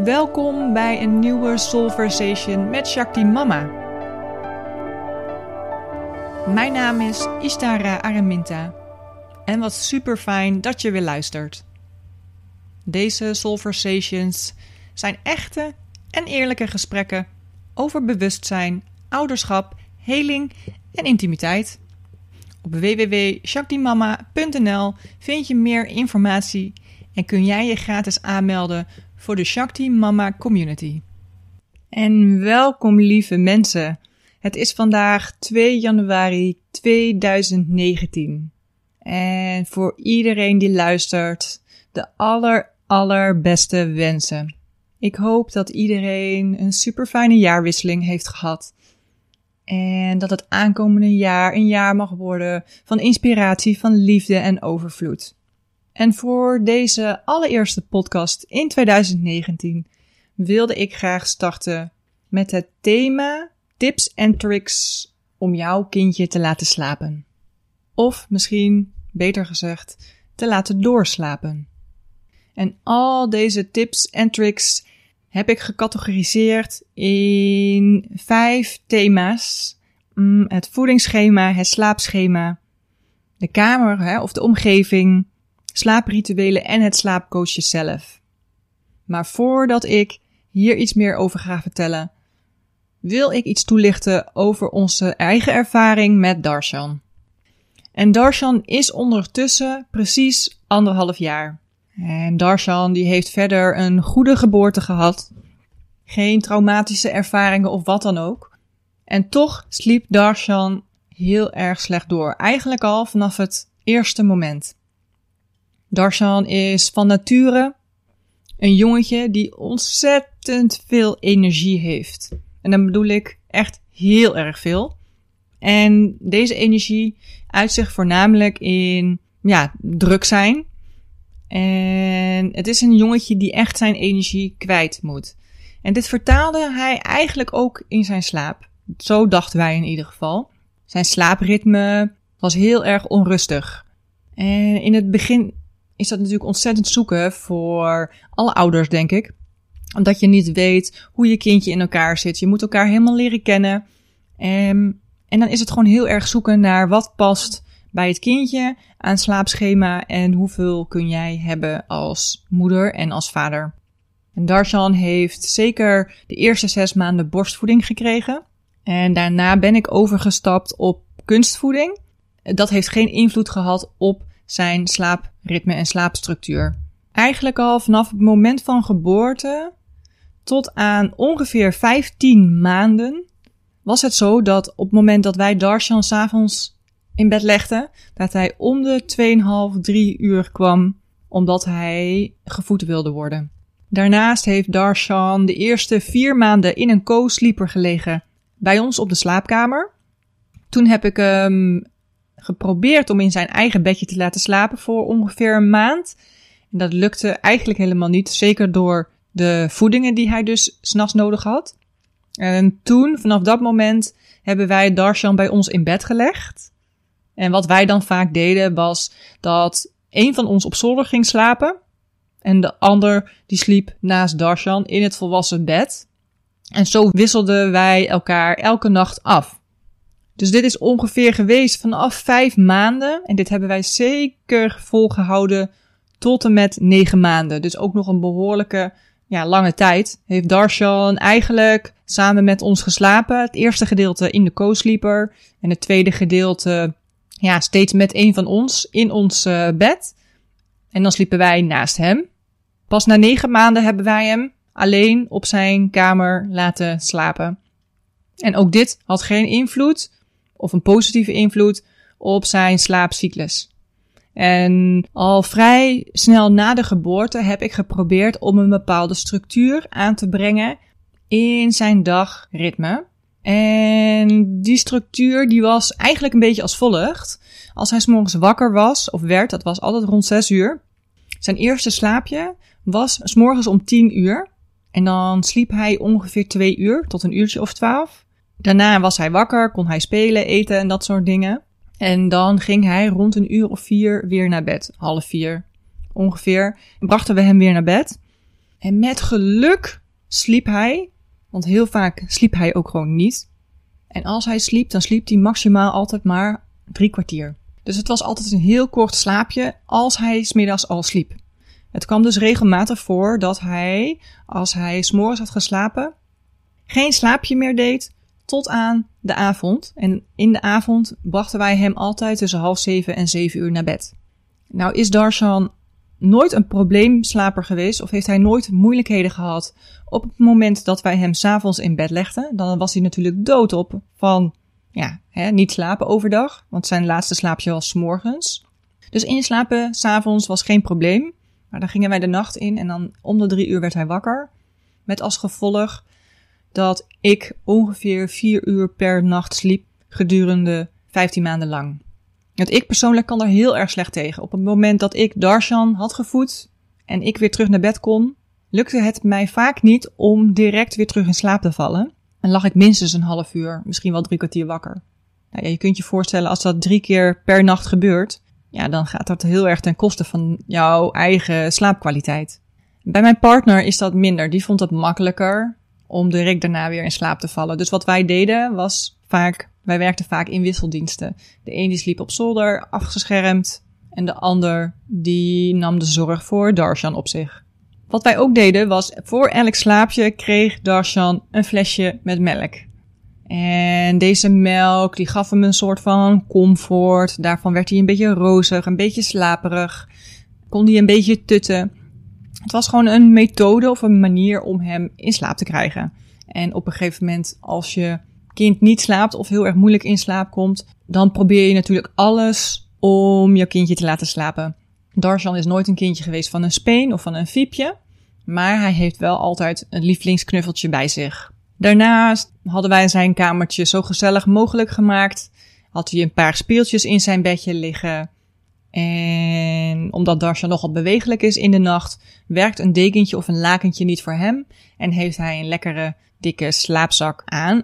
Welkom bij een nieuwe Soulversation met Shakti Mama. Mijn naam is Ishtara Araminta en wat super fijn dat je weer luistert. Deze Soulversations zijn echte en eerlijke gesprekken over bewustzijn, ouderschap, heling en intimiteit. Op www.shaktimama.nl vind je meer informatie en kun jij je gratis aanmelden voor de Shakti Mama Community. En welkom lieve mensen. Het is vandaag 2 januari 2019. En voor iedereen die luistert, de allerbeste wensen. Ik hoop dat iedereen een super fijne jaarwisseling heeft gehad. En dat het aankomende jaar een jaar mag worden van inspiratie, van liefde en overvloed. En voor deze allereerste podcast in 2019 wilde ik graag starten met het thema tips en tricks om jouw kindje te laten slapen. Of misschien, beter gezegd, te laten doorslapen. En al deze tips en tricks heb ik gecategoriseerd in 5 thema's. Het voedingsschema, het slaapschema, de kamer of de omgeving, slaaprituelen en het slaapcoachen zelf. Maar voordat ik hier iets meer over ga vertellen, wil ik iets toelichten over onze eigen ervaring met Darshan. En Darshan is ondertussen precies 1,5 jaar. En Darshan die heeft verder een goede geboorte gehad. Geen traumatische ervaringen of wat dan ook. En toch sliep Darshan heel erg slecht door. Eigenlijk al vanaf het eerste moment. Darshan is van nature een jongetje die ontzettend veel energie heeft. En dan bedoel ik echt heel erg veel. En deze energie uit zich voornamelijk in druk zijn. En het is een jongetje die echt zijn energie kwijt moet. En dit vertaalde hij eigenlijk ook in zijn slaap. Zo dachten wij in ieder geval. Zijn slaapritme was heel erg onrustig. En in het begin is dat natuurlijk ontzettend zoeken voor alle ouders, denk ik. Omdat je niet weet hoe je kindje in elkaar zit. Je moet elkaar helemaal leren kennen. En dan is het gewoon heel erg zoeken naar wat past bij het kindje aan slaapschema en hoeveel kun jij hebben als moeder en als vader. En Darshan heeft zeker de eerste 6 maanden borstvoeding gekregen. En daarna ben ik overgestapt op kunstvoeding. Dat heeft geen invloed gehad op zijn slaapritme en slaapstructuur. Eigenlijk al vanaf het moment van geboorte tot aan ongeveer 15 maanden was het zo dat op het moment dat wij Darshan 's avonds in bed legden, dat hij om de 2,5-3 uur kwam omdat hij gevoed wilde worden. Daarnaast heeft Darshan de eerste 4 maanden in een co-sleeper gelegen bij ons op de slaapkamer. Toen heb ik hem geprobeerd om in zijn eigen bedje te laten slapen voor ongeveer een maand. En dat lukte eigenlijk helemaal niet, zeker door de voedingen die hij dus 's nachts nodig had. En toen, vanaf dat moment, hebben wij Darshan bij ons in bed gelegd. En wat wij dan vaak deden was dat een van ons op zolder ging slapen en de ander die sliep naast Darshan in het volwassen bed. En zo wisselden wij elkaar elke nacht af. Dus dit is ongeveer geweest vanaf 5 maanden. En dit hebben wij zeker volgehouden tot en met 9 maanden. Dus ook nog een behoorlijke lange tijd. Heeft Darshan eigenlijk samen met ons geslapen. Het eerste gedeelte in de co-sleeper. En het tweede gedeelte steeds met een van ons in ons bed. En dan sliepen wij naast hem. Pas na 9 maanden hebben wij hem alleen op zijn kamer laten slapen. En ook dit had geen invloed, of een positieve invloed, op zijn slaapcyclus. En al vrij snel na de geboorte heb ik geprobeerd om een bepaalde structuur aan te brengen in zijn dagritme. En die structuur die was eigenlijk een beetje als volgt. Als hij 's morgens wakker was, of werd, dat was altijd rond 6 uur. Zijn eerste slaapje was 's morgens om 10 uur. En dan sliep hij ongeveer 2 uur tot een uurtje of 12. Daarna was hij wakker, kon hij spelen, eten en dat soort dingen. En dan ging hij rond een uur of 4 weer naar bed. 3:30 ongeveer. En brachten we hem weer naar bed. En met geluk sliep hij, want heel vaak sliep hij ook gewoon niet. En als hij sliep, dan sliep hij maximaal altijd maar 3 kwartier. Dus het was altijd een heel kort slaapje als hij 's middags al sliep. Het kwam dus regelmatig voor dat hij, als hij 's morgens had geslapen, geen slaapje meer deed tot aan de avond. En in de avond brachten wij hem altijd tussen 6:30 en 7 uur naar bed. Nou is Darshan nooit een probleemslaper geweest of heeft hij nooit moeilijkheden gehad op het moment dat wij hem 's avonds in bed legden. Dan was hij natuurlijk doodop van niet slapen overdag, want zijn laatste slaapje was 's morgens. Dus inslapen 's avonds was geen probleem. Maar dan gingen wij de nacht in en dan om de 3 uur werd hij wakker. Met als gevolg dat ik ongeveer 4 uur per nacht sliep gedurende 15 maanden lang. Want ik persoonlijk kan er heel erg slecht tegen. Op het moment dat ik Darshan had gevoed en ik weer terug naar bed kon, lukte het mij vaak niet om direct weer terug in slaap te vallen. En lag ik minstens een half uur, misschien wel 3 kwartier wakker. Nou ja, je kunt je voorstellen als dat 3 keer per nacht gebeurt, dan gaat dat heel erg ten koste van jouw eigen slaapkwaliteit. Bij mijn partner is dat minder. Die vond het makkelijker om direct daarna weer in slaap te vallen. Dus wat wij deden was wij werkten vaak in wisseldiensten. De een die sliep op zolder, afgeschermd. En de ander die nam de zorg voor Darshan op zich. Wat wij ook deden was, voor elk slaapje kreeg Darshan een flesje met melk. En deze melk die gaf hem een soort van comfort. Daarvan werd hij een beetje rozig, een beetje slaperig. Kon hij een beetje tutten. Het was gewoon een methode of een manier om hem in slaap te krijgen. En op een gegeven moment, als je kind niet slaapt of heel erg moeilijk in slaap komt, dan probeer je natuurlijk alles om je kindje te laten slapen. Darshan is nooit een kindje geweest van een speen of van een fiepje, maar hij heeft wel altijd een lievelingsknuffeltje bij zich. Daarnaast hadden wij zijn kamertje zo gezellig mogelijk gemaakt. Had hij een paar speeltjes in zijn bedje liggen. En omdat Darshan nogal bewegelijk is in de nacht, werkt een dekentje of een lakentje niet voor hem. En heeft hij een lekkere, dikke slaapzak aan.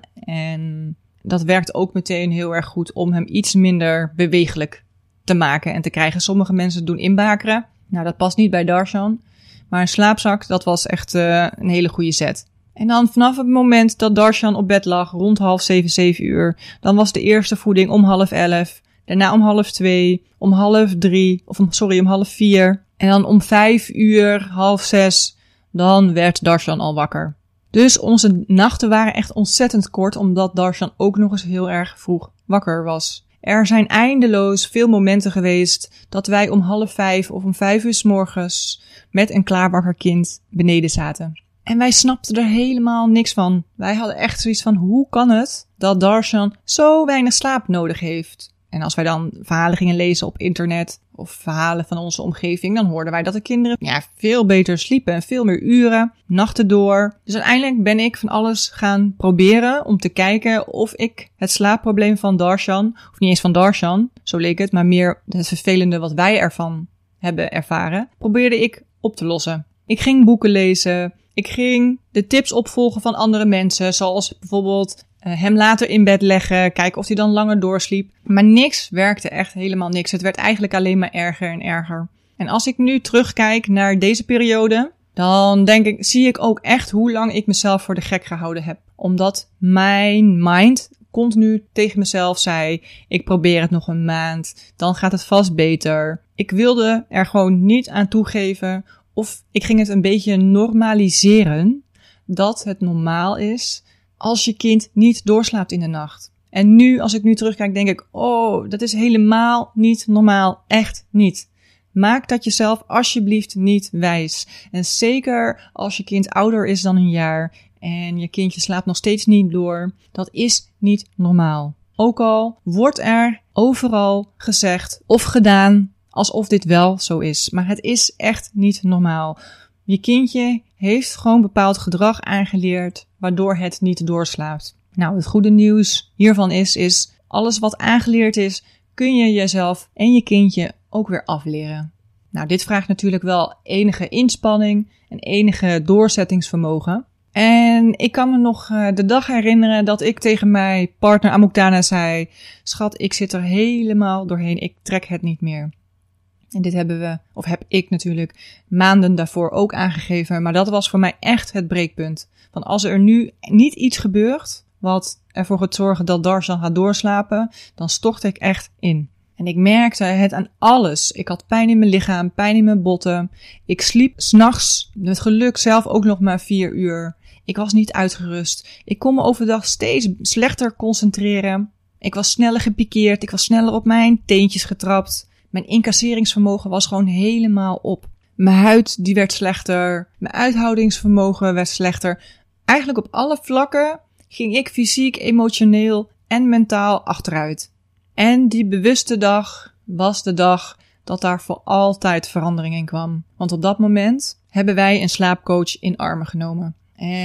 En dat werkt ook meteen heel erg goed om hem iets minder bewegelijk te maken en te krijgen. Sommige mensen doen inbakeren. Nou, dat past niet bij Darshan. Maar een slaapzak, dat was echt een hele goede set. En dan vanaf het moment dat Darshan op bed lag, rond 6:30, 7 uur, dan was de eerste voeding om 11:30. Daarna om 2:30, om 2:30, om 4:30. En dan om 5 uur, 5:30, dan werd Darshan al wakker. Dus onze nachten waren echt ontzettend kort, omdat Darshan ook nog eens heel erg vroeg wakker was. Er zijn eindeloos veel momenten geweest dat wij om 4:30 of om 5 uur 's morgens met een klaarwakker kind beneden zaten. En wij snapten er helemaal niks van. Wij hadden echt zoiets van, hoe kan het dat Darshan zo weinig slaap nodig heeft? En als wij dan verhalen gingen lezen op internet of verhalen van onze omgeving, dan hoorden wij dat de kinderen veel beter sliepen en veel meer uren, nachten door. Dus uiteindelijk ben ik van alles gaan proberen om te kijken of ik het slaapprobleem van Darshan, of niet eens van Darshan, zo leek het, maar meer het vervelende wat wij ervan hebben ervaren, probeerde ik op te lossen. Ik ging boeken lezen, ik ging de tips opvolgen van andere mensen, zoals bijvoorbeeld hem later in bed leggen, kijken of hij dan langer doorsliep. Maar niks werkte, echt helemaal niks. Het werd eigenlijk alleen maar erger en erger. En als ik nu terugkijk naar deze periode, dan zie ik ook echt hoe lang ik mezelf voor de gek gehouden heb. Omdat mijn mind continu tegen mezelf zei, ik probeer het nog een maand, dan gaat het vast beter. Ik wilde er gewoon niet aan toegeven, of ik ging het een beetje normaliseren, dat het normaal is als je kind niet doorslaapt in de nacht. En nu, als ik nu terugkijk, denk ik, dat is helemaal niet normaal. Echt niet. Maak dat jezelf alsjeblieft niet wijs. En zeker als je kind ouder is dan een jaar en je kindje slaapt nog steeds niet door. Dat is niet normaal. Ook al wordt er overal gezegd of gedaan alsof dit wel zo is. Maar het is echt niet normaal. Je kindje heeft gewoon bepaald gedrag aangeleerd, waardoor het niet doorslaapt. Nou, het goede nieuws hiervan is alles wat aangeleerd is, kun je jezelf en je kindje ook weer afleren. Nou, dit vraagt natuurlijk wel enige inspanning en enige doorzettingsvermogen. En ik kan me nog de dag herinneren dat ik tegen mijn partner Amuktana zei, schat, ik zit er helemaal doorheen, ik trek het niet meer. En dit heb ik natuurlijk maanden daarvoor ook aangegeven. Maar dat was voor mij echt het breekpunt. Want als er nu niet iets gebeurt wat ervoor gaat zorgen dat Darshan gaat doorslapen, dan stort ik echt in. En ik merkte het aan alles. Ik had pijn in mijn lichaam, pijn in mijn botten. Ik sliep 's nachts met geluk zelf ook nog maar 4 uur. Ik was niet uitgerust. Ik kon me overdag steeds slechter concentreren. Ik was sneller gepikeerd. Ik was sneller op mijn teentjes getrapt. Mijn incasseringsvermogen was gewoon helemaal op. Mijn huid die werd slechter. Mijn uithoudingsvermogen werd slechter. Eigenlijk op alle vlakken ging ik fysiek, emotioneel en mentaal achteruit. En die bewuste dag was de dag dat daar voor altijd verandering in kwam. Want op dat moment hebben wij een slaapcoach in armen genomen.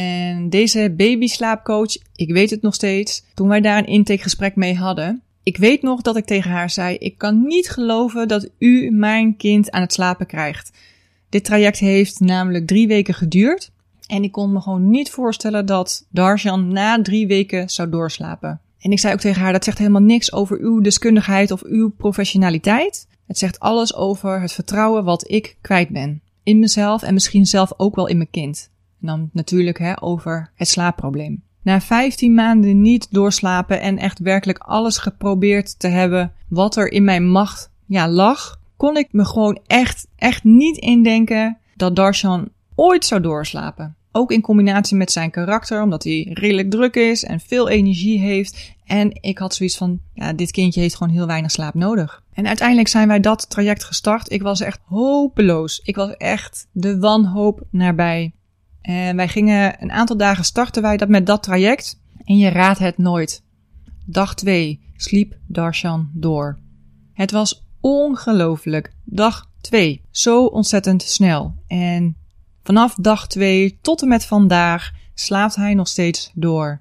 En deze babyslaapcoach, ik weet het nog steeds, toen wij daar een intakegesprek mee hadden. Ik weet nog dat ik tegen haar zei, ik kan niet geloven dat u mijn kind aan het slapen krijgt. Dit traject heeft namelijk 3 weken geduurd. En ik kon me gewoon niet voorstellen dat Darshan na 3 weken zou doorslapen. En ik zei ook tegen haar, dat zegt helemaal niks over uw deskundigheid of uw professionaliteit. Het zegt alles over het vertrouwen wat ik kwijt ben. In mezelf en misschien zelf ook wel in mijn kind. En dan natuurlijk over het slaapprobleem. Na 15 maanden niet doorslapen en echt werkelijk alles geprobeerd te hebben wat er in mijn macht lag, kon ik me gewoon echt niet indenken dat Darshan ooit zou doorslapen. Ook in combinatie met zijn karakter, omdat hij redelijk druk is en veel energie heeft. En ik had zoiets van, dit kindje heeft gewoon heel weinig slaap nodig. En uiteindelijk zijn wij dat traject gestart. Ik was echt hopeloos. Ik was echt de wanhoop nabij. En wij gingen een aantal dagen starten wij met dat traject. En je raadt het nooit. Dag 2 sliep Darshan door. Het was ongelooflijk. Dag 2. Zo ontzettend snel. En vanaf dag 2 tot en met vandaag slaapt hij nog steeds door.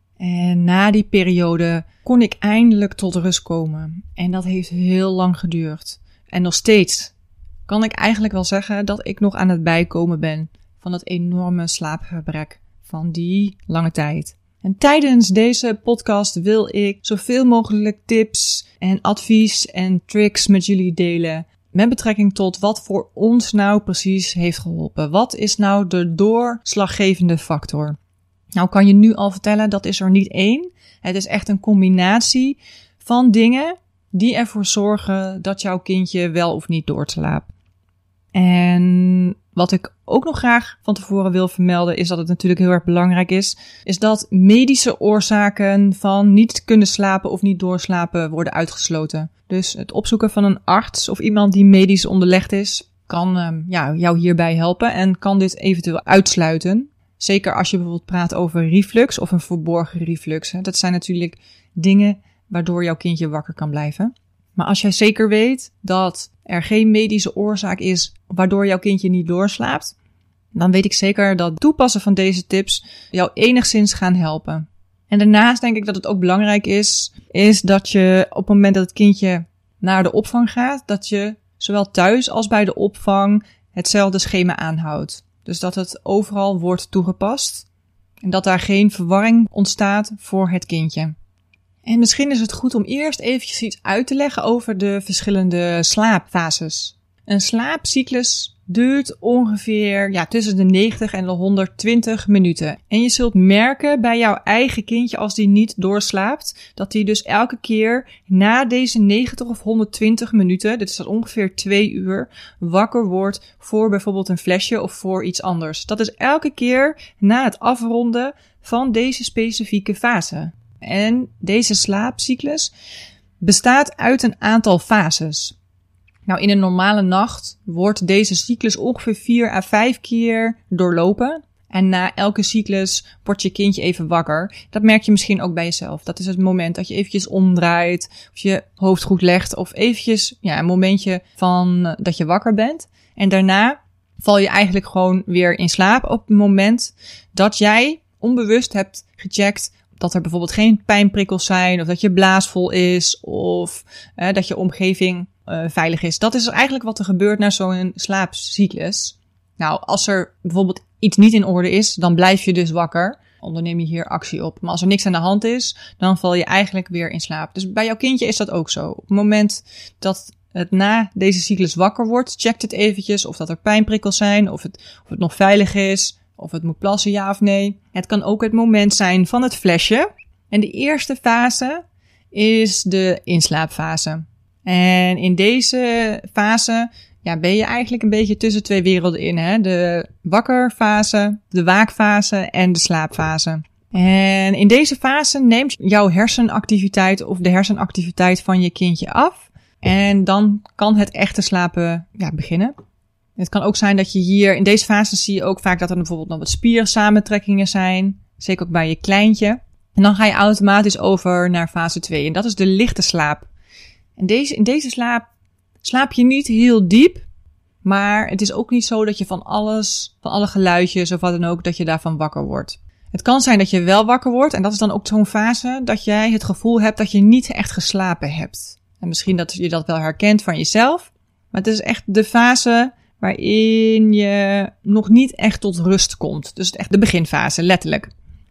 En na die periode kon ik eindelijk tot rust komen. En dat heeft heel lang geduurd. En nog steeds kan ik eigenlijk wel zeggen dat ik nog aan het bijkomen ben van het enorme slaapgebrek van die lange tijd. En tijdens deze podcast wil ik zoveel mogelijk tips en advies en tricks met jullie delen met betrekking tot wat voor ons nou precies heeft geholpen. Wat is nou de doorslaggevende factor? Nou kan je nu al vertellen, dat is er niet één. Het is echt een combinatie van dingen die ervoor zorgen dat jouw kindje wel of niet doorslaapt. En wat ik ook nog graag van tevoren wil vermelden is dat het natuurlijk heel erg belangrijk is dat medische oorzaken van niet kunnen slapen of niet doorslapen worden uitgesloten. Dus het opzoeken van een arts of iemand die medisch onderlegd is kan jou hierbij helpen en kan dit eventueel uitsluiten. Zeker als je bijvoorbeeld praat over reflux of een verborgen reflux. Dat zijn natuurlijk dingen waardoor jouw kindje wakker kan blijven. Maar als jij zeker weet dat er geen medische oorzaak is waardoor jouw kindje niet doorslaapt, dan weet ik zeker dat het toepassen van deze tips jou enigszins gaan helpen. En daarnaast denk ik dat het ook belangrijk is dat je op het moment dat het kindje naar de opvang gaat, dat je zowel thuis als bij de opvang hetzelfde schema aanhoudt. Dus dat het overal wordt toegepast en dat daar geen verwarring ontstaat voor het kindje. En misschien is het goed om eerst eventjes iets uit te leggen over de verschillende slaapfases. Een slaapcyclus duurt ongeveer tussen de 90 en de 120 minuten. En je zult merken bij jouw eigen kindje als die niet doorslaapt, dat die dus elke keer na deze 90 of 120 minuten, dit is dan ongeveer 2 uur, wakker wordt voor bijvoorbeeld een flesje of voor iets anders. Dat is elke keer na het afronden van deze specifieke fase. En deze slaapcyclus bestaat uit een aantal fases. Nou, in een normale nacht wordt deze cyclus ongeveer 4 à 5 keer doorlopen. En na elke cyclus wordt je kindje even wakker. Dat merk je misschien ook bij jezelf. Dat is het moment dat je eventjes omdraait, of je hoofd goed legt, of eventjes een momentje van dat je wakker bent. En daarna val je eigenlijk gewoon weer in slaap op het moment dat jij onbewust hebt gecheckt dat er bijvoorbeeld geen pijnprikkels zijn, of dat je blaas vol is, of dat je omgeving veilig is. Dat is eigenlijk wat er gebeurt na zo'n slaapcyclus. Nou, als er bijvoorbeeld iets niet in orde is, dan blijf je dus wakker. Onderneem je hier actie op. Maar als er niks aan de hand is, dan val je eigenlijk weer in slaap. Dus bij jouw kindje is dat ook zo. Op het moment dat het na deze cyclus wakker wordt, checkt het eventjes of dat er pijnprikkels zijn, of het nog veilig is, of het moet plassen, ja of nee. Het kan ook het moment zijn van het flesje. En de eerste fase is de inslaapfase. En in deze fase ben je eigenlijk een beetje tussen twee werelden in. Hè? De wakkerfase, de waakfase en de slaapfase. En in deze fase neemt jouw hersenactiviteit of de hersenactiviteit van je kindje af. En dan kan het echte slapen beginnen. Het kan ook zijn dat je hier, in deze fase zie je ook vaak dat er bijvoorbeeld nog wat spiersamentrekkingen zijn. Zeker ook bij je kleintje. En dan ga je automatisch over naar fase 2. En dat is de lichte slaap. En in deze slaap je niet heel diep. Maar het is ook niet zo dat je van alle geluidjes of wat dan ook, dat je daarvan wakker wordt. Het kan zijn dat je wel wakker wordt. En dat is dan ook zo'n fase dat jij het gevoel hebt dat je niet echt geslapen hebt. En misschien dat je dat wel herkent van jezelf. Maar het is echt de fase waarin je nog niet echt tot rust komt. Dus echt de beginfase, letterlijk.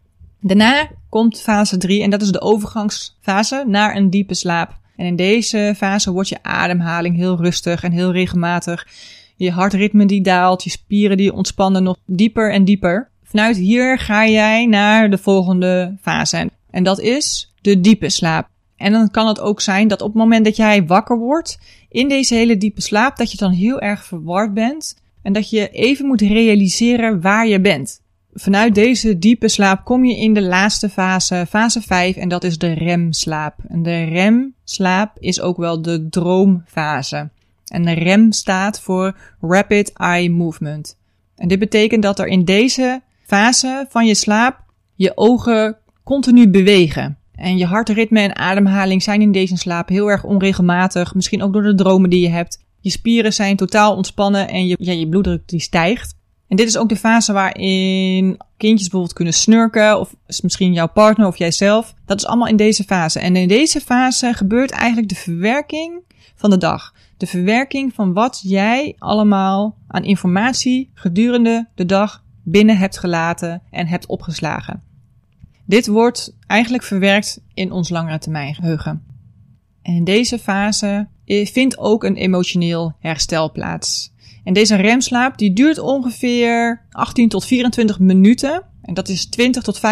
Daarna komt fase 3 en dat is de overgangsfase naar een diepe slaap. En in deze fase wordt je ademhaling heel rustig en heel regelmatig. Je hartritme die daalt, je spieren die ontspannen nog dieper en dieper. Vanuit hier ga jij naar de volgende fase. En dat is de diepe slaap. En dan kan het ook zijn dat op het moment dat jij wakker wordt, in deze hele diepe slaap, dat je dan heel erg verward bent. En dat je even moet realiseren waar je bent. Vanuit deze diepe slaap kom je in de laatste fase, fase 5, en dat is de remslaap. En de remslaap is ook wel de droomfase. En de rem staat voor Rapid Eye Movement. En dit betekent dat er in deze fase van je slaap je ogen continu bewegen. En je hartritme en ademhaling zijn in deze slaap heel erg onregelmatig. Misschien ook door de dromen die je hebt. Je spieren zijn totaal ontspannen en je bloeddruk die stijgt. En dit is ook de fase waarin kindjes bijvoorbeeld kunnen snurken. Of misschien jouw partner of jijzelf. Dat is allemaal in deze fase. En in deze fase gebeurt eigenlijk de verwerking van de dag. De verwerking van wat jij allemaal aan informatie gedurende de dag binnen hebt gelaten en hebt opgeslagen. Dit wordt eigenlijk verwerkt in ons langere termijn geheugen. En in deze fase vindt ook een emotioneel herstel plaats. En deze remslaap die duurt ongeveer 18 tot 24 minuten. En dat is 20 tot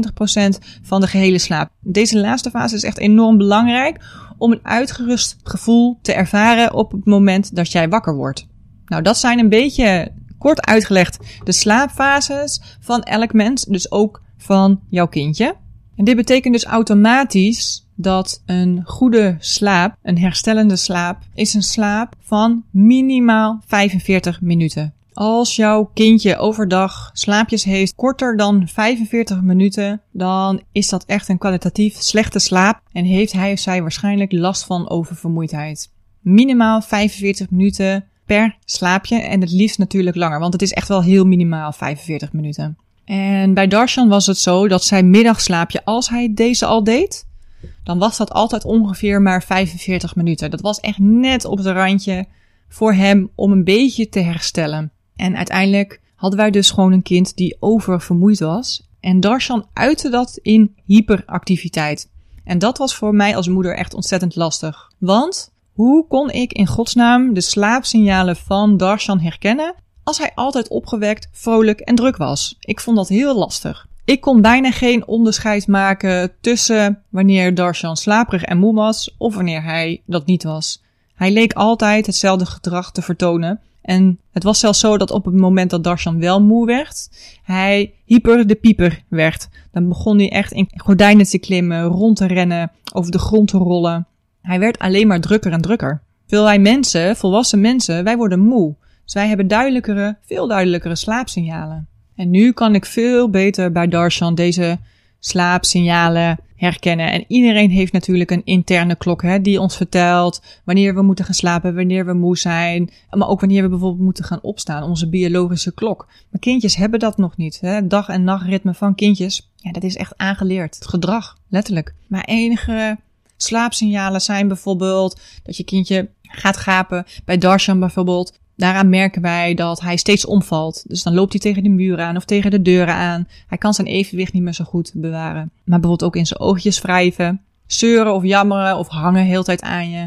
25% van de gehele slaap. Deze laatste fase is echt enorm belangrijk om een uitgerust gevoel te ervaren op het moment dat jij wakker wordt. Nou, dat zijn een beetje kort uitgelegd de slaapfases van elk mens, dus ook van jouw kindje. En dit betekent dus automatisch dat een goede slaap, een herstellende slaap, is een slaap van minimaal 45 minuten. Als jouw kindje overdag slaapjes heeft korter dan 45 minuten, dan is dat echt een kwalitatief slechte slaap en heeft hij of zij waarschijnlijk last van oververmoeidheid. Minimaal 45 minuten per slaapje en het liefst natuurlijk langer, want het is echt wel heel minimaal 45 minuten. En bij Darshan was het zo dat zijn middagslaapje, als hij deze al deed, dan was dat altijd ongeveer maar 45 minuten. Dat was echt net op het randje voor hem om een beetje te herstellen. En uiteindelijk hadden wij dus gewoon een kind die oververmoeid was. En Darshan uitte dat in hyperactiviteit. En dat was voor mij als moeder echt ontzettend lastig. Want hoe kon ik in godsnaam de slaapsignalen van Darshan herkennen als hij altijd opgewekt, vrolijk en druk was? Ik vond dat heel lastig. Ik kon bijna geen onderscheid maken tussen wanneer Darshan slaperig en moe was of wanneer hij dat niet was. Hij leek altijd hetzelfde gedrag te vertonen. En het was zelfs zo dat op het moment dat Darshan wel moe werd, hij hyper de pieper werd. Dan begon hij echt in gordijnen te klimmen, rond te rennen, over de grond te rollen. Hij werd alleen maar drukker en drukker. Wij mensen, volwassen mensen, wij worden moe. Dus wij hebben veel duidelijkere slaapsignalen. En nu kan ik veel beter bij Darshan deze slaapsignalen herkennen. En iedereen heeft natuurlijk een interne klok, die ons vertelt wanneer we moeten gaan slapen, wanneer we moe zijn. Maar ook wanneer we bijvoorbeeld moeten gaan opstaan, onze biologische klok. Maar kindjes hebben dat nog niet. Dag- en nachtritme van kindjes, dat is echt aangeleerd. Het gedrag, letterlijk. Maar enige slaapsignalen zijn bijvoorbeeld dat je kindje gaat gapen. Bij Darshan bijvoorbeeld. Daaraan merken wij dat hij steeds omvalt. Dus dan loopt hij tegen de muren aan of tegen de deuren aan. Hij kan zijn evenwicht niet meer zo goed bewaren. Maar bijvoorbeeld ook in zijn oogjes wrijven, zeuren of jammeren of hangen heel de tijd aan je.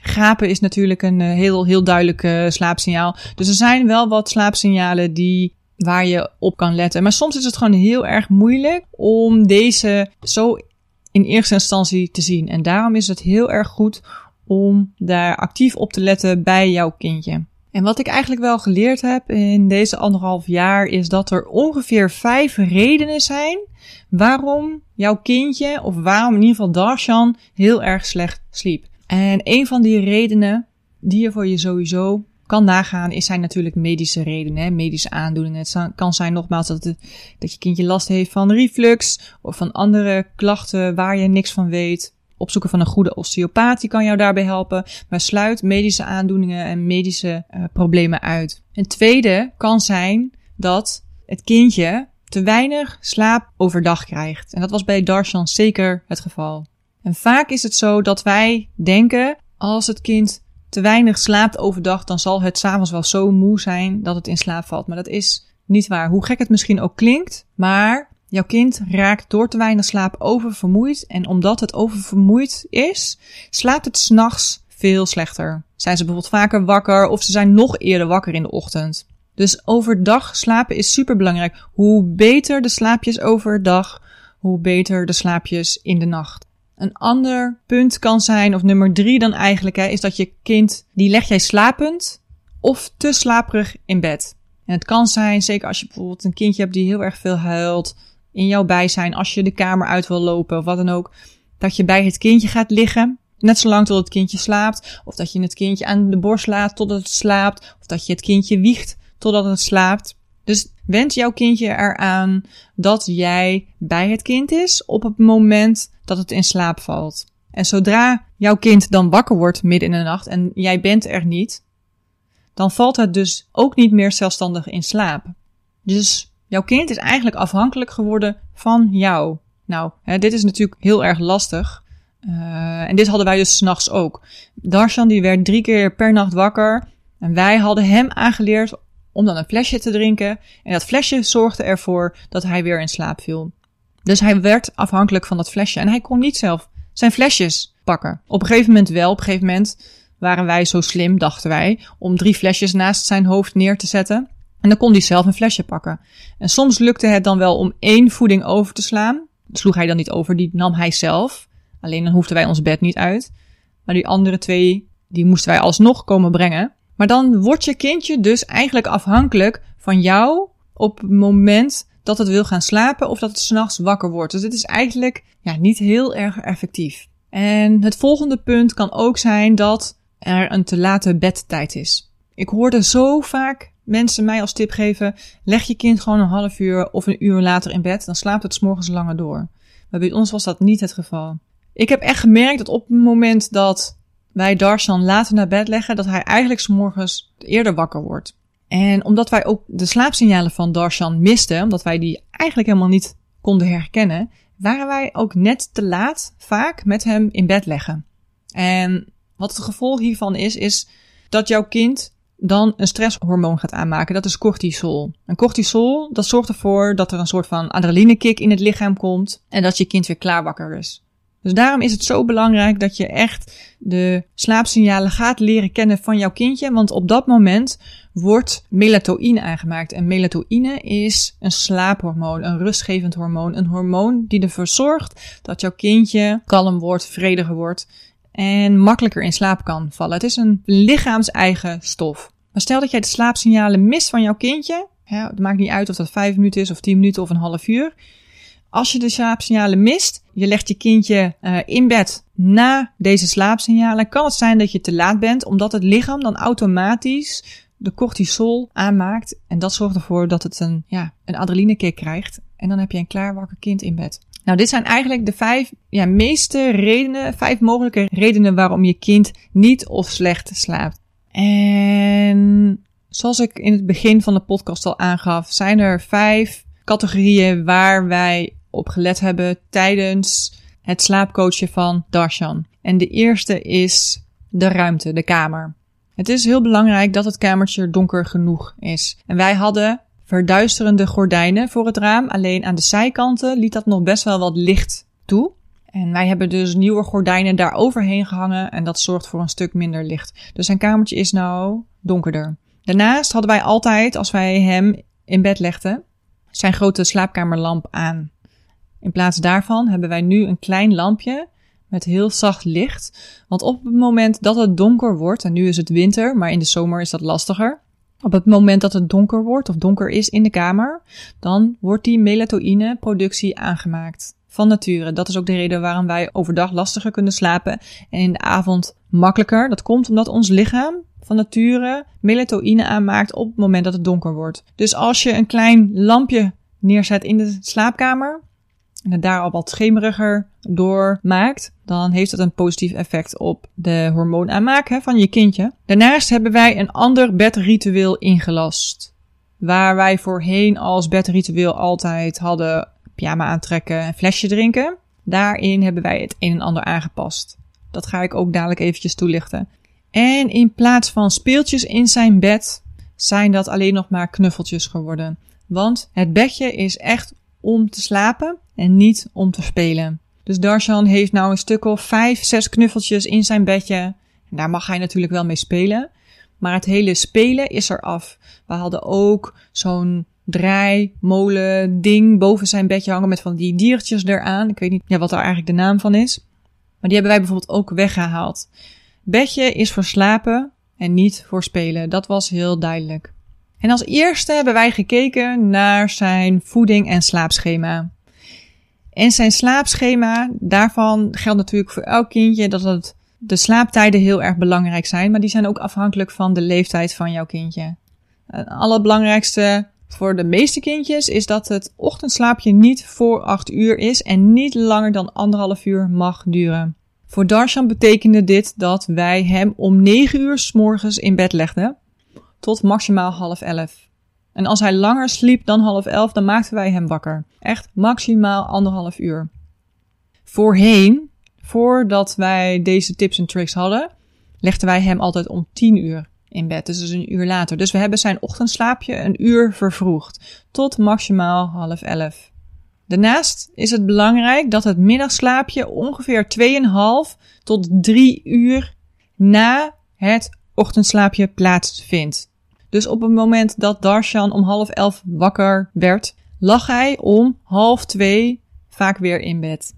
gapen is natuurlijk een heel duidelijk slaapsignaal. Dus er zijn wel wat slaapsignalen waar je op kan letten. Maar soms is het gewoon heel erg moeilijk om deze zo in eerste instantie te zien. En daarom is het heel erg goed om daar actief op te letten bij jouw kindje. En wat ik eigenlijk wel geleerd heb in deze 1,5 jaar is dat er ongeveer 5 redenen zijn waarom jouw kindje, of waarom in ieder geval Darshan, heel erg slecht sliep. En een van die redenen die je voor je sowieso kan nagaan zijn natuurlijk medische redenen, medische aandoeningen. Het kan zijn nogmaals dat je kindje last heeft van reflux of van andere klachten waar je niks van weet. Opzoeken van een goede osteopaat die kan jou daarbij helpen. Maar sluit medische aandoeningen en medische problemen uit. Een tweede kan zijn dat het kindje te weinig slaap overdag krijgt. En dat was bij Darshan zeker het geval. En vaak is het zo dat wij denken, als het kind te weinig slaapt overdag, dan zal het 's avonds wel zo moe zijn dat het in slaap valt. Maar dat is niet waar. Hoe gek het misschien ook klinkt, maar jouw kind raakt door te weinig slaap oververmoeid. En omdat het oververmoeid is, slaapt het 's nachts veel slechter. Zijn ze bijvoorbeeld vaker wakker of ze zijn nog eerder wakker in de ochtend. Dus overdag slapen is superbelangrijk. Hoe beter de slaapjes overdag, hoe beter de slaapjes in de nacht. Een ander punt kan zijn, of nummer 3 dan eigenlijk, is dat je kind, die leg jij slapend of te slaperig in bed. En het kan zijn, zeker als je bijvoorbeeld een kindje hebt die heel erg veel huilt, in jouw bijzijn, als je de kamer uit wil lopen of wat dan ook, dat je bij het kindje gaat liggen, net zolang tot het kindje slaapt, of dat je het kindje aan de borst laat totdat het slaapt, of dat je het kindje wiegt totdat het slaapt. Dus wend jouw kindje eraan dat jij bij het kind is op het moment dat het in slaap valt. En zodra jouw kind dan wakker wordt midden in de nacht en jij bent er niet, dan valt het dus ook niet meer zelfstandig in slaap. Dus jouw kind is eigenlijk afhankelijk geworden van jou. Nou, dit is natuurlijk heel erg lastig. En dit hadden wij dus 's nachts ook. Darshan die werd 3 keer per nacht wakker. En wij hadden hem aangeleerd om dan een flesje te drinken. En dat flesje zorgde ervoor dat hij weer in slaap viel. Dus hij werd afhankelijk van dat flesje. En hij kon niet zelf zijn flesjes pakken. Op een gegeven moment wel. Op een gegeven moment waren wij zo slim, dachten wij, om 3 flesjes naast zijn hoofd neer te zetten. En dan kon hij zelf een flesje pakken. En soms lukte het dan wel om 1 voeding over te slaan. Dat sloeg hij dan niet over, die nam hij zelf. Alleen dan hoefden wij ons bed niet uit. Maar die andere 2, die moesten wij alsnog komen brengen. Maar dan wordt je kindje dus eigenlijk afhankelijk van jou op het moment dat het wil gaan slapen of dat het 's nachts wakker wordt. Dus dit is eigenlijk niet heel erg effectief. En het volgende punt kan ook zijn dat er een te late bedtijd is. Ik hoorde zo vaak mensen mij als tip geven, leg je kind gewoon een half uur of een uur later in bed, dan slaapt het 's morgens langer door. Maar bij ons was dat niet het geval. Ik heb echt gemerkt dat op het moment dat wij Darshan later naar bed leggen, dat hij eigenlijk 's morgens eerder wakker wordt. En omdat wij ook de slaapsignalen van Darshan misten, omdat wij die eigenlijk helemaal niet konden herkennen, waren wij ook net te laat vaak met hem in bed leggen. En wat het gevolg hiervan is dat jouw kind dan een stresshormoon gaat aanmaken. Dat is cortisol. En cortisol, dat zorgt ervoor dat er een soort van adrenalinekick in het lichaam komt en dat je kind weer klaar wakker is. Dus daarom is het zo belangrijk dat je echt de slaapsignalen gaat leren kennen van jouw kindje. Want op dat moment wordt melatonine aangemaakt. En melatonine is een slaaphormoon, een rustgevend hormoon. Een hormoon die ervoor zorgt dat jouw kindje kalm wordt, vrediger wordt en makkelijker in slaap kan vallen. Het is een lichaams-eigen stof. Maar stel dat jij de slaapsignalen mist van jouw kindje. Het maakt niet uit of dat 5 minuten is of 10 minuten of een half uur. Als je de slaapsignalen mist, je legt je kindje in bed na deze slaapsignalen, kan het zijn dat je te laat bent, omdat het lichaam dan automatisch de cortisol aanmaakt. En dat zorgt ervoor dat het een adrenalinekick krijgt. En dan heb je een klaarwakker kind in bed. Nou, dit zijn eigenlijk de 5 meeste redenen, 5 mogelijke redenen waarom je kind niet of slecht slaapt. En zoals ik in het begin van de podcast al aangaf, zijn er 5 categorieën waar wij op gelet hebben tijdens het slaapcoachen van Darshan. En de eerste is de ruimte, de kamer. Het is heel belangrijk dat het kamertje donker genoeg is. En wij hadden verduisterende gordijnen voor het raam. Alleen aan de zijkanten liet dat nog best wel wat licht toe. En wij hebben dus nieuwe gordijnen daar overheen gehangen en dat zorgt voor een stuk minder licht. Dus zijn kamertje is nou donkerder. Daarnaast hadden wij altijd, als wij hem in bed legden, zijn grote slaapkamerlamp aan. In plaats daarvan hebben wij nu een klein lampje met heel zacht licht. Want op het moment dat het donker wordt, en nu is het winter, maar in de zomer is dat lastiger. Op het moment dat het donker wordt of donker is in de kamer, dan wordt die melatonine-productie aangemaakt. Van nature. Dat is ook de reden waarom wij overdag lastiger kunnen slapen en in de avond makkelijker. Dat komt omdat ons lichaam van nature melatonine aanmaakt op het moment dat het donker wordt. Dus als je een klein lampje neerzet in de slaapkamer en het daar al wat schemeriger door maakt, dan heeft het een positief effect op de hormoonaanmaak van je kindje. Daarnaast hebben wij een ander bedritueel ingelast. Waar wij voorheen als bedritueel altijd hadden pyjama aantrekken en flesje drinken. Daarin hebben wij het een en ander aangepast. Dat ga ik ook dadelijk eventjes toelichten. En in plaats van speeltjes in zijn bed, zijn dat alleen nog maar knuffeltjes geworden. Want het bedje is echt om te slapen en niet om te spelen. Dus Darshan heeft nou een stuk of 5, 6 knuffeltjes in zijn bedje. En daar mag hij natuurlijk wel mee spelen. Maar het hele spelen is eraf. We hadden ook zo'n draaimolen ding boven zijn bedje hangen met van die diertjes eraan. Ik weet niet wat daar eigenlijk de naam van is. Maar die hebben wij bijvoorbeeld ook weggehaald. Bedje is voor slapen en niet voor spelen. Dat was heel duidelijk. En als eerste hebben wij gekeken naar zijn voeding en slaapschema. En zijn slaapschema, daarvan geldt natuurlijk voor elk kindje dat de slaaptijden heel erg belangrijk zijn. Maar die zijn ook afhankelijk van de leeftijd van jouw kindje. Het allerbelangrijkste voor de meeste kindjes is dat het ochtendslaapje niet voor 8 uur is en niet langer dan 1,5 uur mag duren. Voor Darshan betekende dit dat wij hem om 9 uur 's morgens in bed legden tot maximaal 10:30. En als hij langer sliep dan 10:30, dan maakten wij hem wakker. Echt maximaal 1,5 uur. Voorheen, voordat wij deze tips en tricks hadden, legden wij hem altijd om 10 uur in bed. Dus een uur later. Dus we hebben zijn ochtendslaapje een uur vervroegd. Tot maximaal 10:30. Daarnaast is het belangrijk dat het middagslaapje ongeveer 2,5 tot 3 uur na het ochtendslaapje plaatsvindt. Dus op het moment dat Darshan om 11:30 wakker werd, lag hij om 1:30 vaak weer in bed.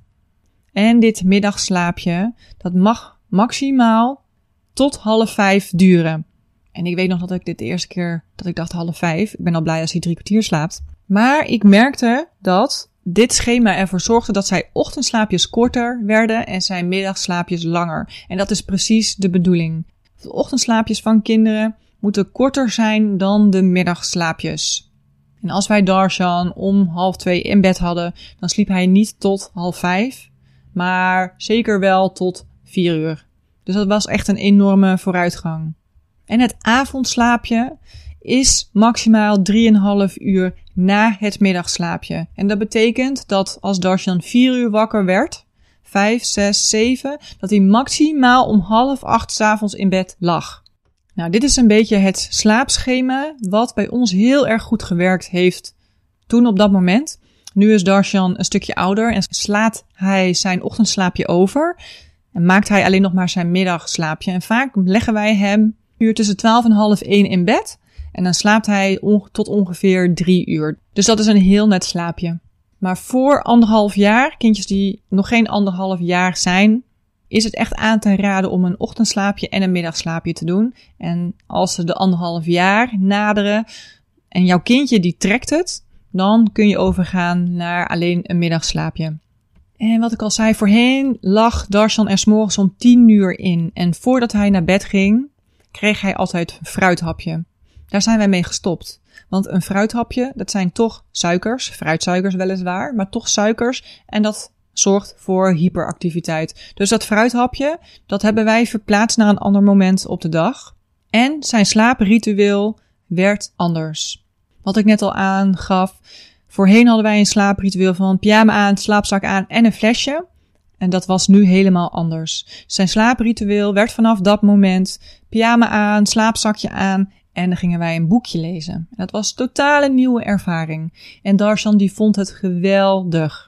En dit middagslaapje, dat mag maximaal tot 4:30 duren. En ik weet nog dat ik dit de eerste keer, dat ik dacht 4:30. Ik ben al blij als hij 3 kwartier slaapt. Maar ik merkte dat dit schema ervoor zorgde dat zijn ochtendslaapjes korter werden en zijn middagslaapjes langer. En dat is precies de bedoeling. De ochtendslaapjes van kinderen moeten korter zijn dan de middagslaapjes. En als wij Darshan om 1:30 in bed hadden, dan sliep hij niet tot 4:30, maar zeker wel tot 4 uur. Dus dat was echt een enorme vooruitgang. En het avondslaapje is maximaal 3,5 uur na het middagslaapje. En dat betekent dat als Darshan 4 uur wakker werd, 5, 6, 7, dat hij maximaal om 7:30 's avonds in bed lag. Nou, dit is een beetje het slaapschema wat bij ons heel erg goed gewerkt heeft toen op dat moment. Nu is Darshan een stukje ouder en slaat hij zijn ochtendslaapje over en maakt hij alleen nog maar zijn middagslaapje. En vaak leggen wij hem uur tussen 12 en 1:30 in bed en dan slaapt hij tot ongeveer 3 uur. Dus dat is een heel net slaapje. Maar voor 1,5 jaar, kindjes die nog geen 1,5 jaar zijn, is het echt aan te raden om een ochtendslaapje en een middagslaapje te doen. En als ze de 1,5 jaar naderen en jouw kindje die trekt het, dan kun je overgaan naar alleen een middagslaapje. En wat ik al zei, voorheen lag Darshan er 's morgens om 10 uur in. En voordat hij naar bed ging, kreeg hij altijd een fruithapje. Daar zijn wij mee gestopt. Want een fruithapje, dat zijn toch suikers, fruitsuikers weliswaar, maar toch suikers. En dat zorgt voor hyperactiviteit. Dus dat fruithapje, dat hebben wij verplaatst naar een ander moment op de dag. En zijn slaapritueel werd anders. Wat ik net al aangaf, voorheen hadden wij een slaapritueel van pyjama aan, slaapzak aan en een flesje. En dat was nu helemaal anders. Zijn slaapritueel werd vanaf dat moment pyjama aan, slaapzakje aan en dan gingen wij een boekje lezen. En dat was totaal een nieuwe ervaring. En Darshan die vond het geweldig.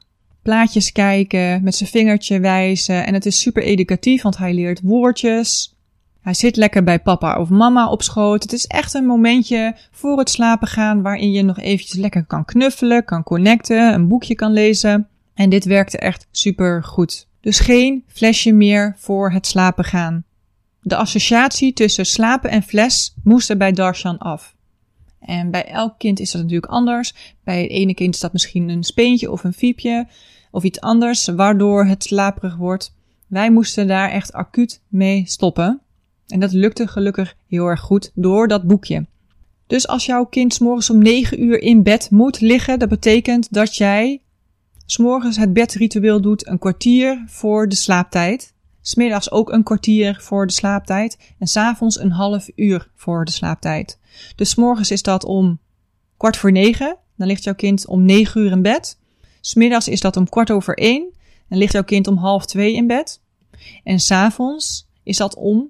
plaatjes kijken, met zijn vingertje wijzen. En het is super educatief, want hij leert woordjes. Hij zit lekker bij papa of mama op schoot. Het is echt een momentje voor het slapen gaan waarin je nog eventjes lekker kan knuffelen, kan connecten, een boekje kan lezen. En dit werkte echt super goed. Dus geen flesje meer voor het slapen gaan. De associatie tussen slapen en fles moest er bij Darshan af. En bij elk kind is dat natuurlijk anders. Bij het ene kind is dat misschien een speentje of een fiepje of iets anders, waardoor het slaperig wordt. Wij moesten daar echt acuut mee stoppen. En dat lukte gelukkig heel erg goed door dat boekje. Dus als jouw kind 's morgens om 9 uur in bed moet liggen, dat betekent dat jij 's morgens het bedritueel doet een kwartier voor de slaaptijd. 's Middags ook een kwartier voor de slaaptijd. En 's avonds een half uur voor de slaaptijd. Dus 's morgens is dat om 8:45. Dan ligt jouw kind om 9 uur in bed. 's Middags is dat om 1:15. Dan ligt jouw kind om 1:30 in bed. En 's avonds is dat om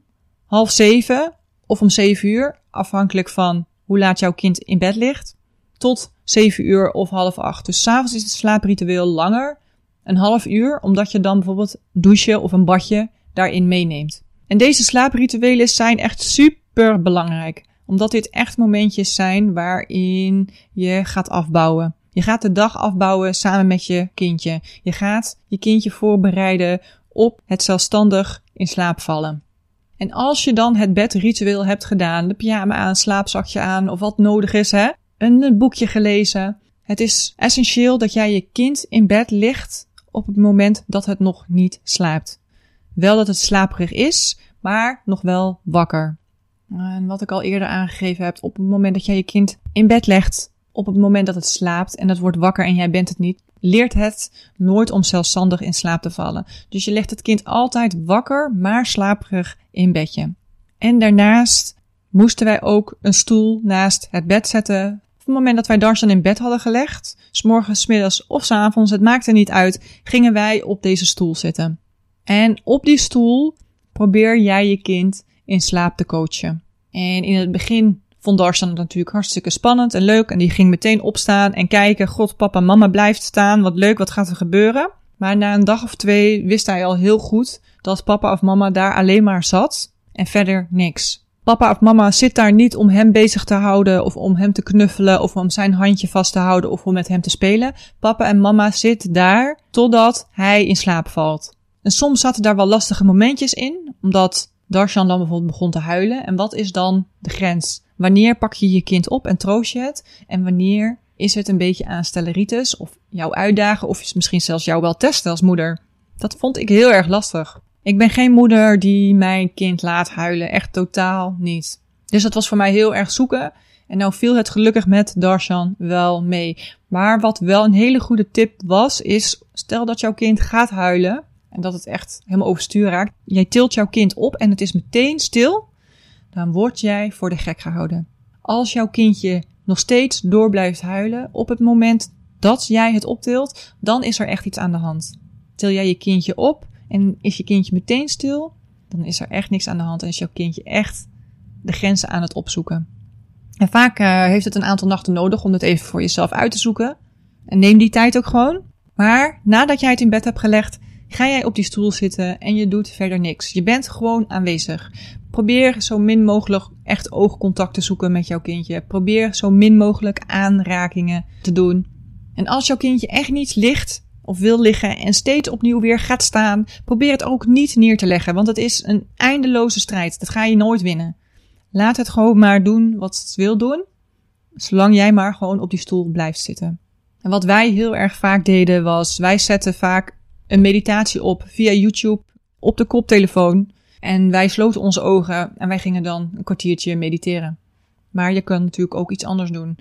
6:30 of om 7 uur. Afhankelijk van hoe laat jouw kind in bed ligt. Tot 7 uur of 7:30. Dus 's avonds is het slaapritueel langer. Een half uur, omdat je dan bijvoorbeeld douchen of een badje daarin meeneemt. En deze slaaprituelen zijn echt super belangrijk. Omdat dit echt momentjes zijn waarin je gaat afbouwen. Je gaat de dag afbouwen samen met je kindje. Je gaat je kindje voorbereiden op het zelfstandig in slaap vallen. En als je dan het bedritueel hebt gedaan, de pyjama aan, slaapzakje aan of wat nodig is, een boekje gelezen. Het is essentieel dat jij je kind in bed ligt op het moment dat het nog niet slaapt. Wel dat het slaperig is, maar nog wel wakker. En wat ik al eerder aangegeven heb, op het moment dat jij je kind in bed legt, op het moment dat het slaapt en het wordt wakker en jij bent het niet, leert het nooit om zelfstandig in slaap te vallen. Dus je legt het kind altijd wakker, maar slaperig in bedje. En daarnaast moesten wij ook een stoel naast het bed zetten. Op het moment dat wij Darshan in bed hadden gelegd, 's morgens, 's middags of 's avonds, het maakte niet uit, gingen wij op deze stoel zitten. En op die stoel probeer jij je kind in slaap te coachen. En in het begin vond Darshan het natuurlijk hartstikke spannend en leuk. En die ging meteen opstaan en kijken. God, papa, mama blijft staan. Wat leuk, wat gaat er gebeuren? Maar na een dag of 2 wist hij al heel goed dat papa of mama daar alleen maar zat. En verder niks. Papa of mama zit daar niet om hem bezig te houden. Of om hem te knuffelen. Of om zijn handje vast te houden. Of om met hem te spelen. Papa en mama zitten daar totdat hij in slaap valt. En soms zaten daar wel lastige momentjes in. Omdat Darshan dan bijvoorbeeld begon te huilen. En wat is dan de grens? Wanneer pak je je kind op en troost je het? En wanneer is het een beetje aanstelleritis? Of jou uitdagen? Of is misschien zelfs jou wel testen als moeder? Dat vond ik heel erg lastig. Ik ben geen moeder die mijn kind laat huilen. Echt totaal niet. Dus dat was voor mij heel erg zoeken. En nou viel het gelukkig met Darshan wel mee. Maar wat wel een hele goede tip was, is stel dat jouw kind gaat huilen. En dat het echt helemaal overstuur raakt. Jij tilt jouw kind op en het is meteen stil. Dan word jij voor de gek gehouden. Als jouw kindje nog steeds door blijft huilen op het moment dat jij het optilt, dan is er echt iets aan de hand. Til jij je kindje op en is je kindje meteen stil, dan is er echt niks aan de hand en is jouw kindje echt de grenzen aan het opzoeken. En vaak heeft het een aantal nachten nodig om het even voor jezelf uit te zoeken. En neem die tijd ook gewoon. Maar nadat jij het in bed hebt gelegd, ga jij op die stoel zitten en je doet verder niks. Je bent gewoon aanwezig. Probeer zo min mogelijk echt oogcontact te zoeken met jouw kindje. Probeer zo min mogelijk aanrakingen te doen. En als jouw kindje echt niet ligt of wil liggen en steeds opnieuw weer gaat staan, probeer het ook niet neer te leggen. Want het is een eindeloze strijd. Dat ga je nooit winnen. Laat het gewoon maar doen wat het wil doen. Zolang jij maar gewoon op die stoel blijft zitten. En wat wij heel erg vaak deden was, wij zetten vaak een meditatie op via YouTube op de koptelefoon. En wij sloten onze ogen en wij gingen dan een kwartiertje mediteren. Maar je kan natuurlijk ook iets anders doen.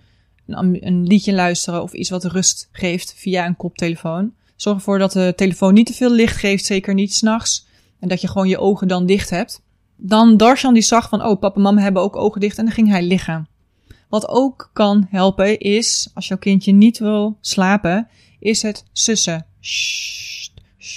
Een liedje luisteren of iets wat rust geeft via een koptelefoon. Zorg ervoor dat de telefoon niet te veel licht geeft, zeker niet 's nachts. En dat je gewoon je ogen dan dicht hebt. Dan Darshan die zag van, oh, papa en mama hebben ook ogen dicht en dan ging hij liggen. Wat ook kan helpen is, als jouw kindje niet wil slapen, is het sussen. Sssst,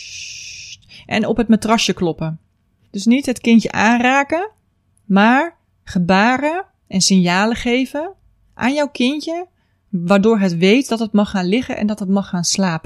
sssst. En op het matrasje kloppen. Dus niet het kindje aanraken, maar gebaren en signalen geven aan jouw kindje, waardoor het weet dat het mag gaan liggen en dat het mag gaan slapen.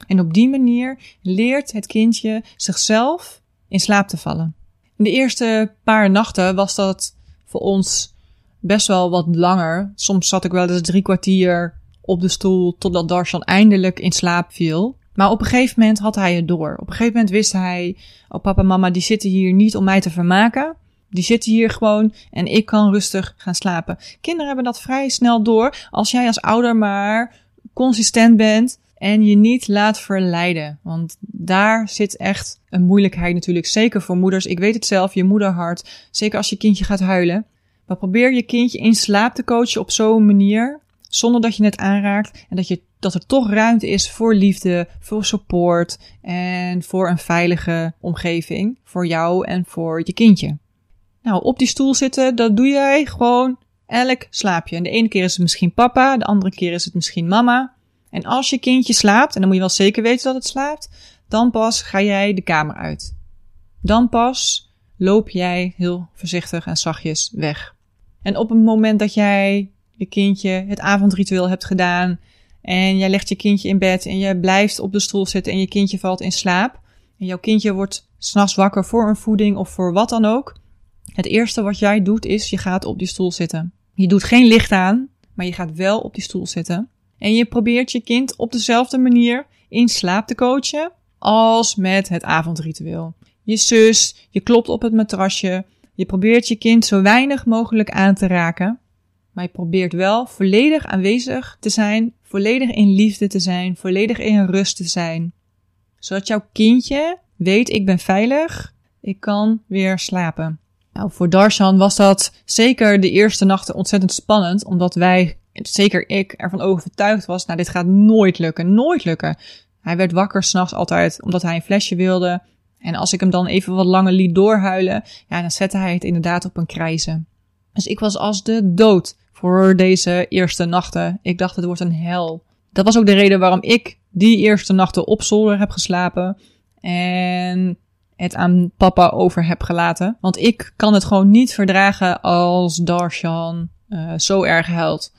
En op die manier leert het kindje zichzelf in slaap te vallen. In de eerste paar nachten was dat voor ons best wel wat langer. Soms zat ik wel eens 3 kwartier op de stoel totdat Darshan eindelijk in slaap viel. Maar op een gegeven moment had hij het door. Op een gegeven moment wist hij, oh papa en mama die zitten hier niet om mij te vermaken. Die zitten hier gewoon en ik kan rustig gaan slapen. Kinderen hebben dat vrij snel door als jij als ouder maar consistent bent en je niet laat verleiden. Want daar zit echt een moeilijkheid natuurlijk. Zeker voor moeders. Ik weet het zelf, je moederhart. Zeker als je kindje gaat huilen. Maar probeer je kindje in slaap te coachen op zo'n manier, zonder dat je het aanraakt. En dat er toch ruimte is voor liefde, voor support en voor een veilige omgeving. Voor jou en voor je kindje. Nou, op die stoel zitten, dat doe jij gewoon elk slaapje. En de ene keer is het misschien papa, de andere keer is het misschien mama. En als je kindje slaapt, en dan moet je wel zeker weten dat het slaapt, dan pas ga jij de kamer uit. Dan pas loop jij heel voorzichtig en zachtjes weg. En op het moment dat jij je kindje het avondritueel hebt gedaan en jij legt je kindje in bed en je blijft op de stoel zitten en je kindje valt in slaap en jouw kindje wordt 's nachts wakker voor een voeding of voor wat dan ook. Het eerste wat jij doet is, je gaat op die stoel zitten. Je doet geen licht aan, maar je gaat wel op die stoel zitten. En je probeert je kind op dezelfde manier in slaap te coachen als met het avondritueel. Je zus, je klopt op het matrasje. Je probeert je kind zo weinig mogelijk aan te raken. Maar je probeert wel volledig aanwezig te zijn, volledig in liefde te zijn, volledig in rust te zijn. Zodat jouw kindje weet, ik ben veilig, ik kan weer slapen. Nou, voor Darshan was dat zeker de eerste nachten ontzettend spannend, omdat wij, zeker ik, ervan overtuigd was, nou dit gaat nooit lukken. Hij werd wakker 's nachts altijd, omdat hij een flesje wilde. En als ik hem dan even wat langer liet doorhuilen, ja, dan zette hij het inderdaad op een krijzen. Dus ik was als de dood voor deze eerste nachten. Ik dacht, het wordt een hel. Dat was ook de reden waarom ik die eerste nachten op zolder heb geslapen en het aan papa over heb gelaten. Want ik kan het gewoon niet verdragen als Darshan zo erg huilt.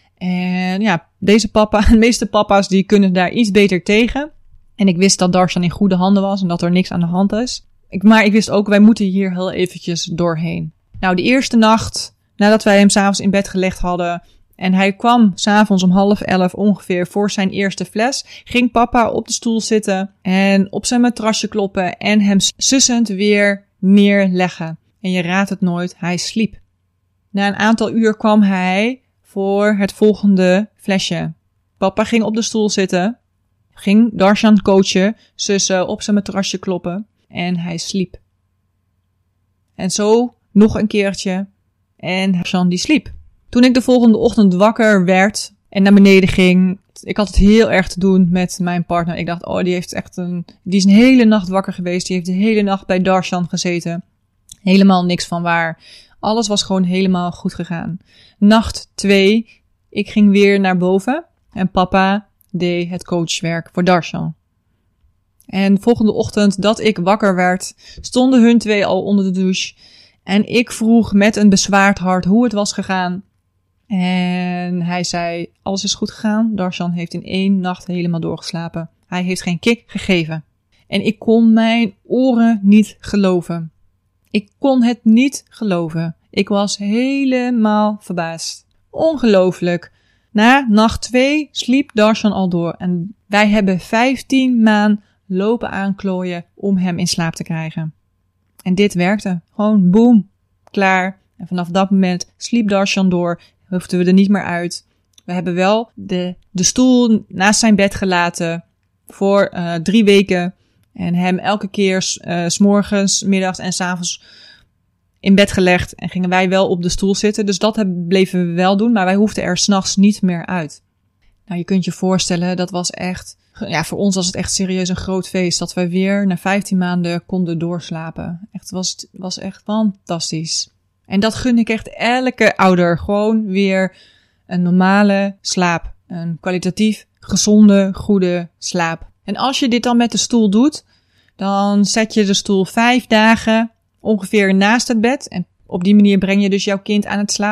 En ja, deze papa, de meeste papa's die kunnen daar iets beter tegen. En ik wist dat Darshan in goede handen was en dat er niks aan de hand is. Maar ik wist ook, wij moeten hier heel eventjes doorheen. Nou, de eerste nacht, nadat wij hem 's avonds in bed gelegd hadden en hij kwam 's avonds om 10:30 ongeveer voor zijn eerste fles, ging papa op de stoel zitten en op zijn matrasje kloppen en hem sussend weer neerleggen. En je raadt het nooit, hij sliep. Na een aantal uur kwam hij voor het volgende flesje. Papa ging op de stoel zitten, ging Darshan coachen, sussen, op zijn matrasje kloppen en hij sliep. En zo nog een keertje en Darshan die sliep. Toen ik de volgende ochtend wakker werd en naar beneden ging, ik had het heel erg te doen met mijn partner. Ik dacht, oh, die is een hele nacht wakker geweest. Die heeft de hele nacht bij Darshan gezeten. Helemaal niks van waar. Alles was gewoon helemaal goed gegaan. Nacht 2, ik ging weer naar boven en papa deed het coachwerk voor Darshan. En volgende ochtend dat ik wakker werd, stonden hun 2 al onder de douche. En ik vroeg met een bezwaard hart hoe het was gegaan. En hij zei, alles is goed gegaan. Darshan heeft in 1 nacht helemaal doorgeslapen. Hij heeft geen kick gegeven. En ik kon mijn oren niet geloven. Ik kon het niet geloven. Ik was helemaal verbaasd. Ongelooflijk. Na nacht 2 sliep Darshan al door. En wij hebben 15 maanden lopen aanklooien om hem in slaap te krijgen. En dit werkte. Gewoon boem, klaar. En vanaf dat moment sliep Darshan door. Hoefden we er niet meer uit. We hebben wel de stoel naast zijn bed gelaten voor 3 weken. En hem elke keer 's morgens, middags en 's avonds in bed gelegd. En gingen wij wel op de stoel zitten. Dus dat bleven we wel doen. Maar wij hoefden er 's nachts niet meer uit. Nou, je kunt je voorstellen, dat was echt, ja, voor ons was het echt serieus een groot feest. Dat we weer na 15 maanden konden doorslapen. Echt, was echt fantastisch. En dat gun ik echt elke ouder. Gewoon weer een normale slaap. Een kwalitatief gezonde, goede slaap. En als je dit dan met de stoel doet, dan zet je de stoel 5 dagen ongeveer naast het bed. En op die manier breng je dus jouw kind aan het slapen.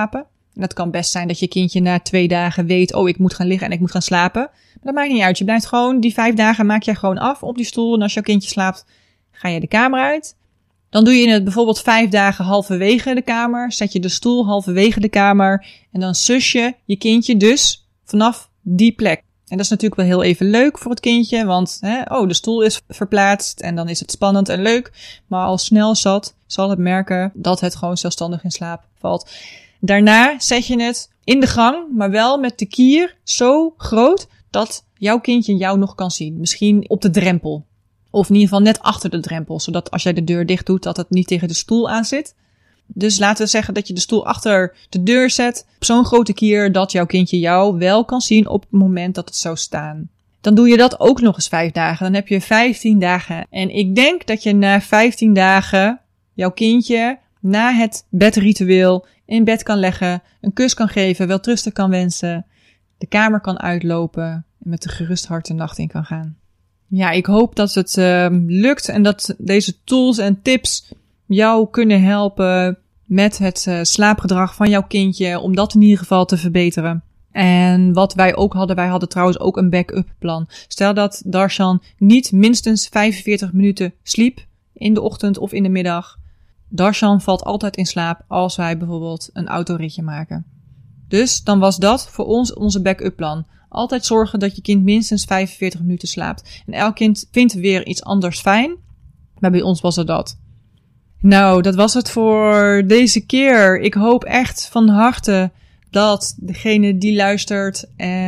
En het kan best zijn dat je kindje na 2 dagen weet, ik moet gaan liggen en ik moet gaan slapen. Maar dat maakt niet uit. Je blijft gewoon, die 5 dagen maak jij gewoon af op die stoel. En als jouw kindje slaapt, ga je de kamer uit. Dan doe je het bijvoorbeeld 5 dagen halverwege de kamer. Zet je de stoel halverwege de kamer. En dan sus je kindje dus vanaf die plek. En dat is natuurlijk wel heel even leuk voor het kindje. Want de stoel is verplaatst en dan is het spannend en leuk. Maar al snel zat, zal het merken dat het gewoon zelfstandig in slaap valt. Daarna zet je het in de gang, maar wel met de kier zo groot dat jouw kindje jou nog kan zien. Misschien op de drempel. Of in ieder geval net achter de drempel. Zodat als jij de deur dicht doet, dat het niet tegen de stoel aan zit. Dus laten we zeggen dat je de stoel achter de deur zet. Op zo'n grote kier dat jouw kindje jou wel kan zien op het moment dat het zou staan. Dan doe je dat ook nog eens 5 dagen. Dan heb je 15 dagen. En ik denk dat je na 15 dagen jouw kindje na het bedritueel in bed kan leggen. Een kus kan geven, welterusten kan wensen. De kamer kan uitlopen. En met een gerust hart de nacht in kan gaan. Ja, ik hoop dat het lukt en dat deze tools en tips jou kunnen helpen met het slaapgedrag van jouw kindje, om dat in ieder geval te verbeteren. En wat wij ook hadden, wij hadden trouwens ook een backup plan. Stel dat Darshan niet minstens 45 minuten sliep in de ochtend of in de middag. Darshan valt altijd in slaap als wij bijvoorbeeld een autoritje maken. Dus dan was dat voor ons onze backup plan. Altijd zorgen dat je kind minstens 45 minuten slaapt. En elk kind vindt weer iets anders fijn. Maar bij ons was het dat. Nou, dat was het voor deze keer. Ik hoop echt van harte dat degene die luistert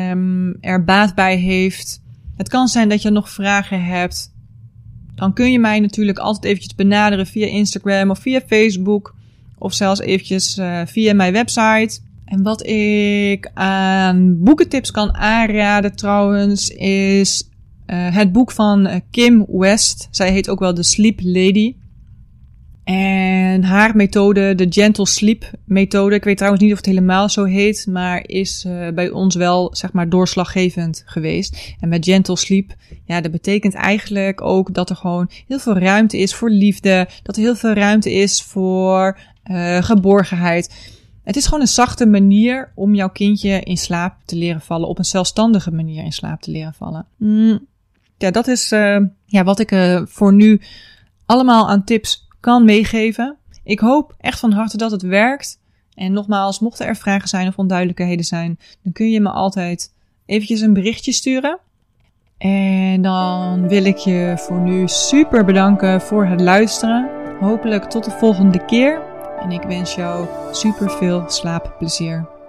er baat bij heeft. Het kan zijn dat je nog vragen hebt. Dan kun je mij natuurlijk altijd eventjes benaderen via Instagram of via Facebook. Of zelfs eventjes via mijn website. En wat ik aan boekentips kan aanraden trouwens is het boek van Kim West. Zij heet ook wel de Sleep Lady. En haar methode, de Gentle Sleep methode, ik weet trouwens niet of het helemaal zo heet, maar is bij ons wel, zeg maar, doorslaggevend geweest. En met Gentle Sleep, ja, dat betekent eigenlijk ook dat er gewoon heel veel ruimte is voor liefde, dat er heel veel ruimte is voor geborgenheid. Het is gewoon een zachte manier om jouw kindje in slaap te leren vallen, op een zelfstandige manier in slaap te leren vallen. Ja, dat is wat ik voor nu allemaal aan tips kan meegeven. Ik hoop echt van harte dat het werkt. En nogmaals, mochten er vragen zijn of onduidelijkheden zijn, dan kun je me altijd eventjes een berichtje sturen. En dan wil ik je voor nu super bedanken voor het luisteren. Hopelijk tot de volgende keer. En ik wens jou super veel slaapplezier.